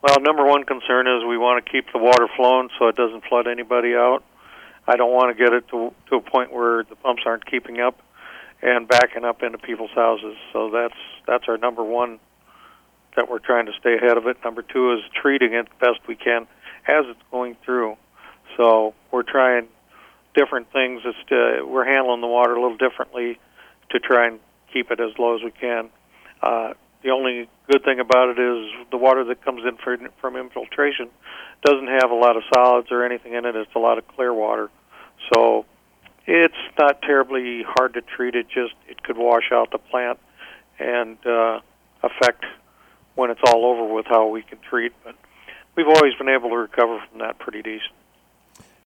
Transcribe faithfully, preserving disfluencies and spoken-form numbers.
Well, number one concern is we want to keep the water flowing so it doesn't flood anybody out. I don't want to get it to to a point where the pumps aren't keeping up and backing up into people's houses. So that's that's our number one, that we're trying to stay ahead of it. Number two is treating it the best we can as it's going through. So we're trying different things. It's to, we're handling the water a little differently to try and keep it as low as we can. Uh, the only good thing about it is the water that comes in for, from infiltration doesn't have a lot of solids or anything in it. It's a lot of clear water. So it's not terribly hard to treat. It just it could wash out the plant and uh, affect when it's all over with how we can treat. But we've always been able to recover from that pretty decent.